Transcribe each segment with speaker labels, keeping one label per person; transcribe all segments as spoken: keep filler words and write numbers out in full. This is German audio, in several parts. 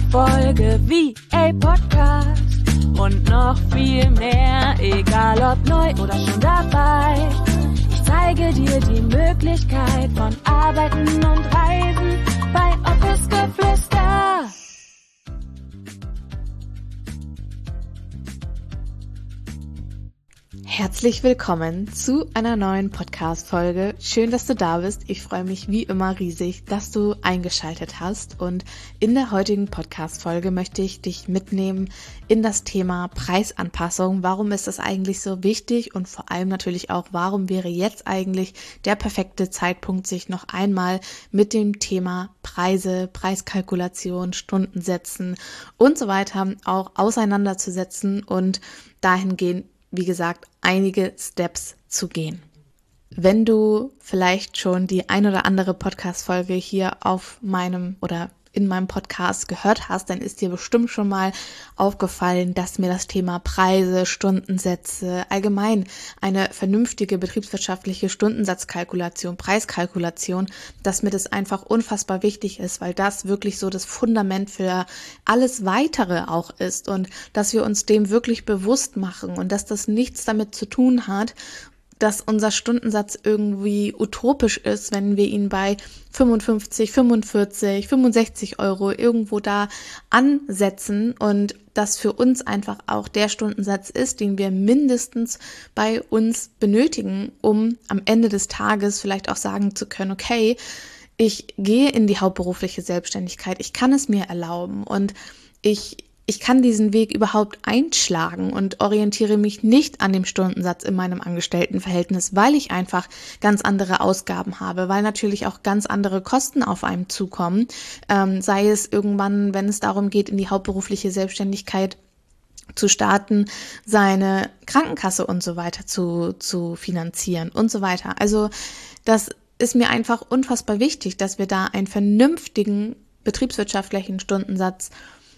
Speaker 1: Folge V A Podcast und noch viel mehr, egal ob neu oder schon dabei. Ich zeige dir die Möglichkeit von Arbeiten und Reisen bei Office Geflüster.
Speaker 2: Herzlich willkommen zu einer neuen Podcast-Folge. Schön, dass du da bist. Ich freue mich wie immer riesig, dass du eingeschaltet hast. Und in der heutigen Podcast-Folge möchte ich dich mitnehmen in das Thema Preisanpassung. Warum ist das eigentlich so wichtig? Und vor allem natürlich auch, warum wäre jetzt eigentlich der perfekte Zeitpunkt, sich noch einmal mit dem Thema Preise, Preiskalkulation, Stundensätzen und so weiter auch auseinanderzusetzen und dahingehend, wie gesagt, einige Steps zu gehen. Wenn du vielleicht schon die ein oder andere Podcast-Folge hier auf meinem oder in meinem Podcast gehört hast, dann ist dir bestimmt schon mal aufgefallen, dass mir das Thema Preise, Stundensätze, allgemein eine vernünftige betriebswirtschaftliche Stundensatzkalkulation, Preiskalkulation, dass mir das einfach unfassbar wichtig ist, weil das wirklich so das Fundament für alles Weitere auch ist und dass wir uns dem wirklich bewusst machen und dass das nichts damit zu tun hat, dass unser Stundensatz irgendwie utopisch ist, wenn wir ihn bei fünfundfünfzig, fünfundvierzig, fünfundsechzig Euro irgendwo da ansetzen und das für uns einfach auch der Stundensatz ist, den wir mindestens bei uns benötigen, um am Ende des Tages vielleicht auch sagen zu können, okay, ich gehe in die hauptberufliche Selbstständigkeit, ich kann es mir erlauben und ich Ich kann diesen Weg überhaupt einschlagen und orientiere mich nicht an dem Stundensatz in meinem Angestelltenverhältnis, weil ich einfach ganz andere Ausgaben habe, weil natürlich auch ganz andere Kosten auf einem zukommen, ähm, sei es irgendwann, wenn es darum geht, in die hauptberufliche Selbstständigkeit zu starten, seine Krankenkasse und so weiter zu, zu finanzieren und so weiter. Also das ist mir einfach unfassbar wichtig, dass wir da einen vernünftigen betriebswirtschaftlichen Stundensatz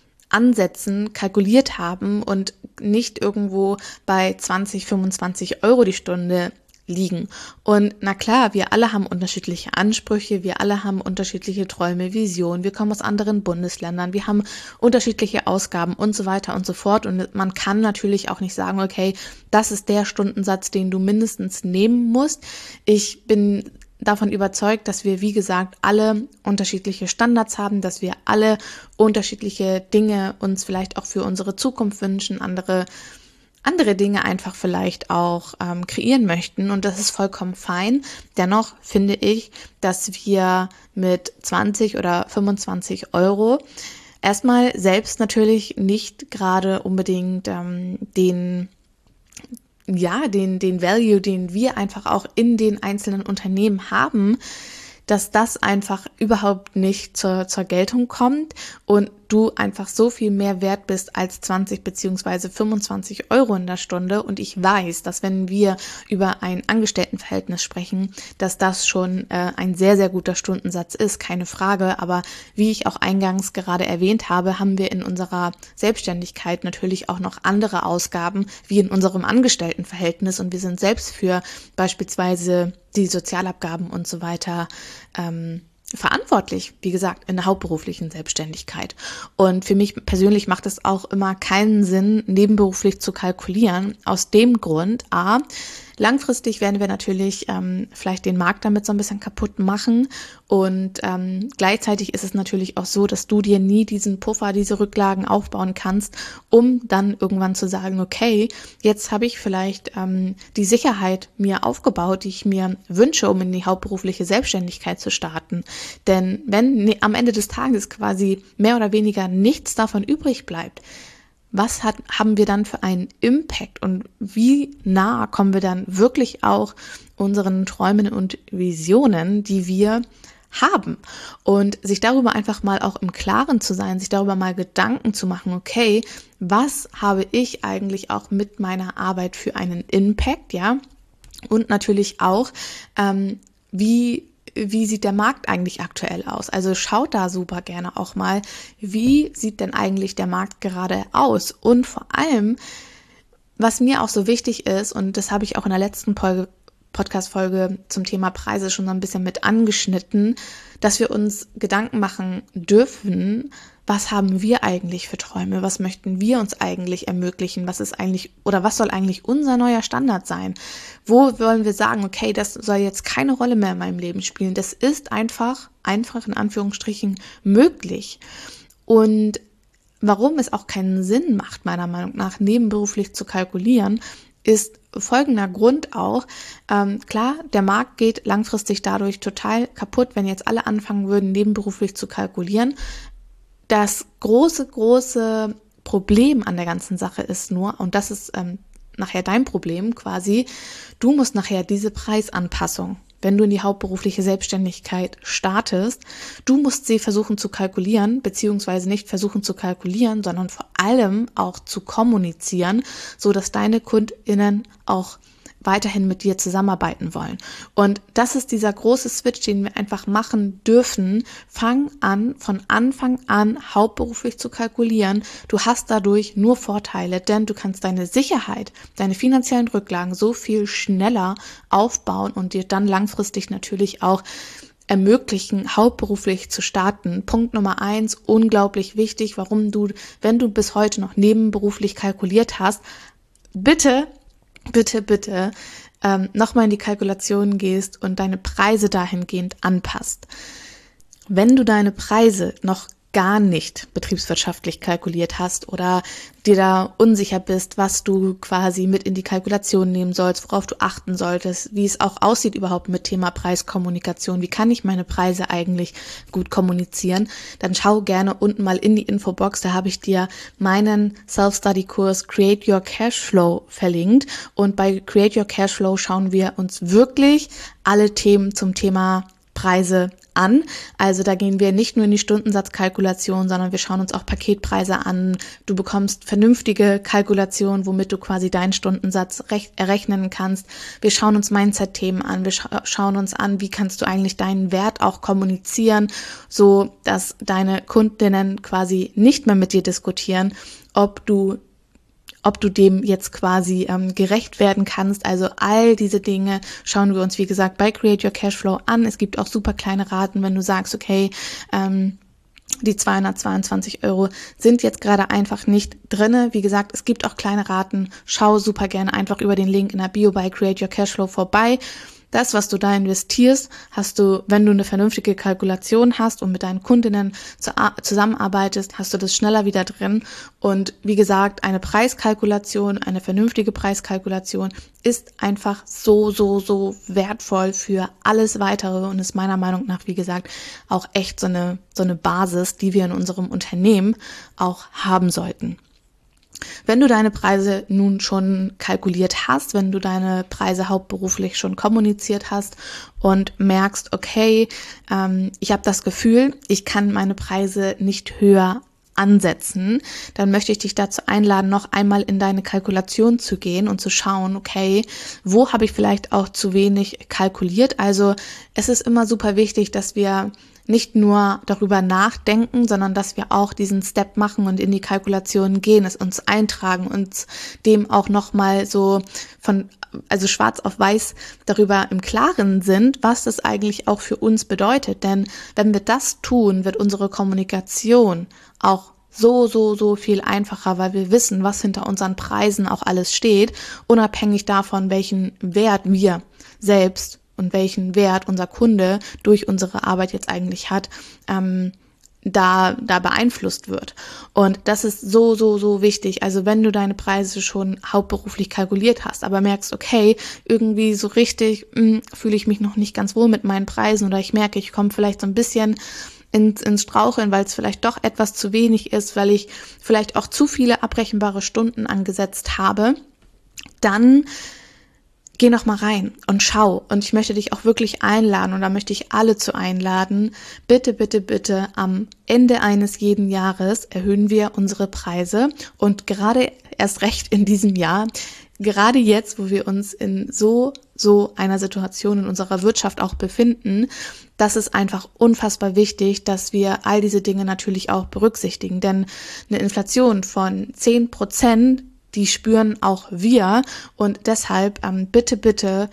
Speaker 2: ansetzen, kalkuliert haben und nicht irgendwo bei zwanzig, fünfundzwanzig Euro die Stunde liegen. Und na klar, wir alle haben unterschiedliche Ansprüche, wir alle haben unterschiedliche Träume, Visionen, wir kommen aus anderen Bundesländern, wir haben unterschiedliche Ausgaben und so weiter und so fort. Und man kann natürlich auch nicht sagen, okay, das ist der Stundensatz, den du mindestens nehmen musst. Ich bin davon überzeugt, dass wir, wie gesagt, alle unterschiedliche Standards haben, dass wir alle unterschiedliche Dinge uns vielleicht auch für unsere Zukunft wünschen, andere andere Dinge einfach vielleicht auch ähm, kreieren möchten und das ist vollkommen fein. Dennoch finde ich, dass wir mit zwanzig oder fünfundzwanzig Euro erstmal selbst natürlich nicht gerade unbedingt ähm, den ja, den, den Value, den wir einfach auch in den einzelnen Unternehmen haben, dass das einfach überhaupt nicht zur, zur Geltung kommt und du einfach so viel mehr wert bist als zwanzig beziehungsweise fünfundzwanzig Euro in der Stunde. Und ich weiß, dass wenn wir über ein Angestelltenverhältnis sprechen, dass das schon äh, ein sehr, sehr guter Stundensatz ist, keine Frage. Aber wie ich auch eingangs gerade erwähnt habe, haben wir in unserer Selbstständigkeit natürlich auch noch andere Ausgaben wie in unserem Angestelltenverhältnis. Und wir sind selbst für beispielsweise die Sozialabgaben und so weiter ähm, verantwortlich, wie gesagt, in der hauptberuflichen Selbstständigkeit. Und für mich persönlich macht es auch immer keinen Sinn, nebenberuflich zu kalkulieren. Aus dem Grund, a, langfristig werden wir natürlich ähm, vielleicht den Markt damit so ein bisschen kaputt machen und ähm, gleichzeitig ist es natürlich auch so, dass du dir nie diesen Puffer, diese Rücklagen aufbauen kannst, um dann irgendwann zu sagen, okay, jetzt habe ich vielleicht ähm, die Sicherheit mir aufgebaut, die ich mir wünsche, um in die hauptberufliche Selbstständigkeit zu starten. Denn wenn ne, am Ende des Tages quasi mehr oder weniger nichts davon übrig bleibt, was hat, haben wir dann für einen Impact und wie nah kommen wir dann wirklich auch unseren Träumen und Visionen, die wir haben? Und sich darüber einfach mal auch im Klaren zu sein, sich darüber mal Gedanken zu machen, okay, was habe ich eigentlich auch mit meiner Arbeit für einen Impact, ja? Und natürlich auch, ähm, wie Wie sieht der Markt eigentlich aktuell aus? Also schaut da super gerne auch mal, wie sieht denn eigentlich der Markt gerade aus? Und vor allem, was mir auch so wichtig ist, und das habe ich auch in der letzten Folge, Podcast-Folge zum Thema Preise schon so ein bisschen mit angeschnitten, dass wir uns Gedanken machen dürfen, was haben wir eigentlich für Träume, was möchten wir uns eigentlich ermöglichen, was ist eigentlich oder was soll eigentlich unser neuer Standard sein? Wo wollen wir sagen, okay, das soll jetzt keine Rolle mehr in meinem Leben spielen. Das ist einfach, einfach in Anführungsstrichen möglich. Und warum es auch keinen Sinn macht, meiner Meinung nach, nebenberuflich zu kalkulieren, ist folgender Grund auch. Ähm, klar, der Markt geht langfristig dadurch total kaputt, wenn jetzt alle anfangen würden, nebenberuflich zu kalkulieren. Das große, große Problem an der ganzen Sache ist nur, und das ist ähm, nachher dein Problem quasi, du musst nachher diese Preisanpassung, wenn du in die hauptberufliche Selbstständigkeit startest, du musst sie versuchen zu kalkulieren, beziehungsweise nicht versuchen zu kalkulieren, sondern vor allem auch zu kommunizieren, so dass deine KundInnen auch weiterhin mit dir zusammenarbeiten wollen. Und das ist dieser große Switch, den wir einfach machen dürfen. Fang an, von Anfang an hauptberuflich zu kalkulieren. Du hast dadurch nur Vorteile, denn du kannst deine Sicherheit, deine finanziellen Rücklagen so viel schneller aufbauen und dir dann langfristig natürlich auch ermöglichen, hauptberuflich zu starten. Punkt Nummer eins, unglaublich wichtig, warum du, wenn du bis heute noch nebenberuflich kalkuliert hast, bitte bitte, bitte ähm, nochmal in die Kalkulation gehst und deine Preise dahingehend anpasst. Wenn du deine Preise noch gar nicht betriebswirtschaftlich kalkuliert hast oder dir da unsicher bist, was du quasi mit in die Kalkulation nehmen sollst, worauf du achten solltest, wie es auch aussieht überhaupt mit Thema Preiskommunikation, wie kann ich meine Preise eigentlich gut kommunizieren, dann schau gerne unten mal in die Infobox, da habe ich dir meinen Self-Study-Kurs Create Your Cashflow verlinkt und bei Create Your Cashflow schauen wir uns wirklich alle Themen zum Thema Preise an. Also da gehen wir nicht nur in die Stundensatzkalkulation, sondern wir schauen uns auch Paketpreise an. Du bekommst vernünftige Kalkulationen, womit du quasi deinen Stundensatz recht, errechnen kannst. Wir schauen uns Mindset-Themen an. Wir scha- schauen uns an, wie kannst du eigentlich deinen Wert auch kommunizieren, so dass deine Kundinnen quasi nicht mehr mit dir diskutieren, ob du ob du dem jetzt quasi ähm, gerecht werden kannst. Also all diese Dinge schauen wir uns, wie gesagt, bei Create Your Cashflow an. Es gibt auch super kleine Raten, wenn du sagst, okay, ähm, die zweihundertzweiundzwanzig Euro sind jetzt gerade einfach nicht drinne. Wie gesagt, es gibt auch kleine Raten. Schau super gerne einfach über den Link in der Bio bei Create Your Cashflow vorbei. Das, was du da investierst, hast du, wenn du eine vernünftige Kalkulation hast und mit deinen Kundinnen zu, zusammenarbeitest, hast du das schneller wieder drin. Und wie gesagt, eine Preiskalkulation, eine vernünftige Preiskalkulation ist einfach so, so, so wertvoll für alles Weitere und ist meiner Meinung nach, wie gesagt, auch echt so eine, so eine Basis, die wir in unserem Unternehmen auch haben sollten. Wenn du deine Preise nun schon kalkuliert hast, wenn du deine Preise hauptberuflich schon kommuniziert hast und merkst, okay, ähm, ich habe das Gefühl, ich kann meine Preise nicht höher ansetzen, dann möchte ich dich dazu einladen, noch einmal in deine Kalkulation zu gehen und zu schauen, okay, wo habe ich vielleicht auch zu wenig kalkuliert? Also es ist immer super wichtig, dass wir nicht nur darüber nachdenken, sondern dass wir auch diesen Step machen und in die Kalkulation gehen, es uns eintragen, uns dem auch nochmal so von, also schwarz auf weiß darüber im Klaren sind, was das eigentlich auch für uns bedeutet. Denn wenn wir das tun, wird unsere Kommunikation auch so, so, so viel einfacher, weil wir wissen, was hinter unseren Preisen auch alles steht, unabhängig davon, welchen Wert wir selbst und welchen Wert unser Kunde durch unsere Arbeit jetzt eigentlich hat, ähm, da, da beeinflusst wird. Und das ist so, so, so wichtig. Also wenn du deine Preise schon hauptberuflich kalkuliert hast, aber merkst, okay, irgendwie so richtig mh, fühle ich mich noch nicht ganz wohl mit meinen Preisen oder ich merke, ich komme vielleicht so ein bisschen ins, ins Straucheln, weil es vielleicht doch etwas zu wenig ist, weil ich vielleicht auch zu viele abrechenbare Stunden angesetzt habe, dann geh noch mal rein und schau. Und ich möchte dich auch wirklich einladen und da möchte ich alle zu einladen. Bitte, bitte, bitte, am Ende eines jeden Jahres erhöhen wir unsere Preise und gerade erst recht in diesem Jahr, gerade jetzt, wo wir uns in so, so einer Situation in unserer Wirtschaft auch befinden, das ist einfach unfassbar wichtig, dass wir all diese Dinge natürlich auch berücksichtigen. Denn eine Inflation von zehn Prozent, die spüren auch wir und deshalb ähm, bitte, bitte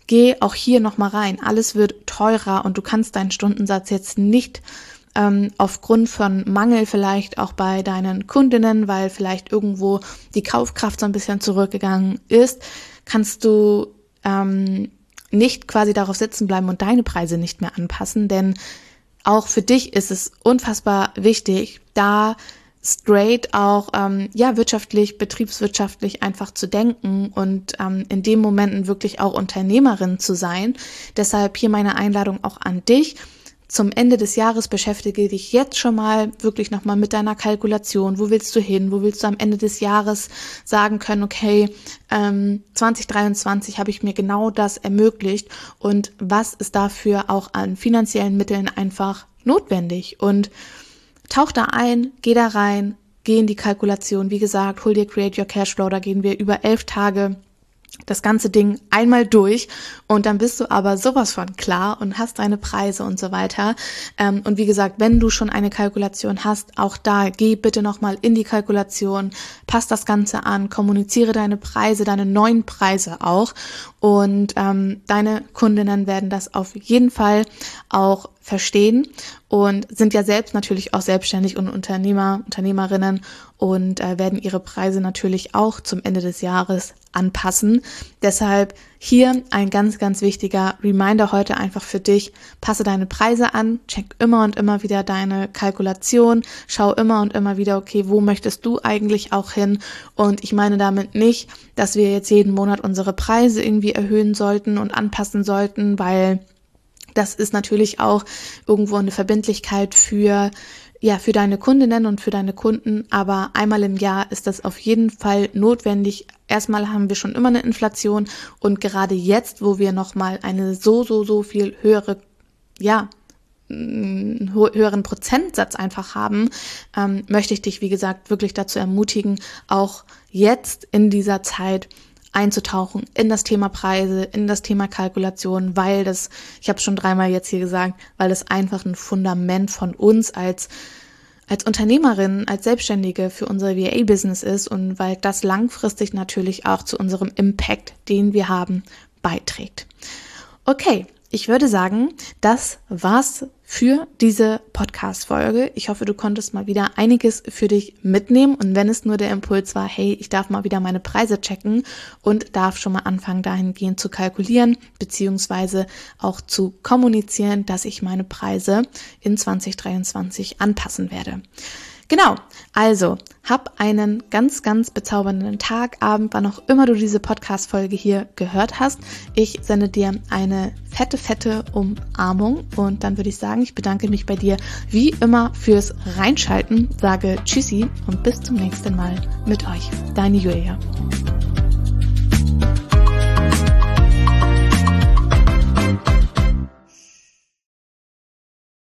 Speaker 2: geh auch hier nochmal rein. Alles wird teurer und du kannst deinen Stundensatz jetzt nicht ähm, aufgrund von Mangel vielleicht auch bei deinen Kundinnen, weil vielleicht irgendwo die Kaufkraft so ein bisschen zurückgegangen ist, kannst du ähm, nicht quasi darauf sitzen bleiben und deine Preise nicht mehr anpassen, denn auch für dich ist es unfassbar wichtig, da straight auch ähm, ja wirtschaftlich, betriebswirtschaftlich einfach zu denken und ähm, in den Momenten wirklich auch Unternehmerin zu sein. Deshalb hier meine Einladung auch an dich. Zum Ende des Jahres beschäftige dich jetzt schon mal wirklich nochmal mit deiner Kalkulation. Wo willst du hin? Wo willst du am Ende des Jahres sagen können, okay, ähm, zwanzig dreiundzwanzig habe ich mir genau das ermöglicht und was ist dafür auch an finanziellen Mitteln einfach notwendig? Und tauch da ein, geh da rein, geh in die Kalkulation. Wie gesagt, hol dir Create Your Cashflow, da gehen wir über elf Tage das ganze Ding einmal durch und dann bist du aber sowas von klar und hast deine Preise und so weiter. Ähm, und wie gesagt, wenn du schon eine Kalkulation hast, auch da geh bitte nochmal in die Kalkulation, pass das Ganze an, kommuniziere deine Preise, deine neuen Preise auch und ähm, deine Kundinnen werden das auf jeden Fall auch verstehen und sind ja selbst natürlich auch selbstständig und Unternehmer, Unternehmerinnen und äh, werden ihre Preise natürlich auch zum Ende des Jahres anpassen. Deshalb hier ein ganz, ganz wichtiger Reminder heute einfach für dich. Passe deine Preise an, check immer und immer wieder deine Kalkulation, schau immer und immer wieder, okay, wo möchtest du eigentlich auch hin? Und ich meine damit nicht, dass wir jetzt jeden Monat unsere Preise irgendwie erhöhen sollten und anpassen sollten, weil das ist natürlich auch irgendwo eine Verbindlichkeit für ja, für deine Kundinnen und für deine Kunden, aber einmal im Jahr ist das auf jeden Fall notwendig. Erstmal haben wir schon immer eine Inflation und gerade jetzt, wo wir nochmal eine so, so, so viel höhere, ja, höheren Prozentsatz einfach haben, ähm, möchte ich dich, wie gesagt, wirklich dazu ermutigen, auch jetzt in dieser Zeit einzutauchen in das Thema Preise, in das Thema Kalkulation, weil das, ich habe es schon dreimal jetzt hier gesagt, weil das einfach ein Fundament von uns als als Unternehmerin, als Selbstständige für unser V A-Business ist und weil das langfristig natürlich auch zu unserem Impact, den wir haben, beiträgt. Okay, ich würde sagen, das war's für diese Podcast-Folge. Ich hoffe, du konntest mal wieder einiges für dich mitnehmen und wenn es nur der Impuls war, hey, ich darf mal wieder meine Preise checken und darf schon mal anfangen, dahingehend zu kalkulieren, beziehungsweise auch zu kommunizieren, dass ich meine Preise in zwanzig dreiundzwanzig anpassen werde. Genau, also hab einen ganz, ganz bezaubernden Tag, Abend, wann auch immer du diese Podcast-Folge hier gehört hast. Ich sende dir eine fette, fette Umarmung und dann würde ich sagen, ich bedanke mich bei dir wie immer fürs Reinschalten, sage Tschüssi und bis zum nächsten Mal mit euch. Deine Julia.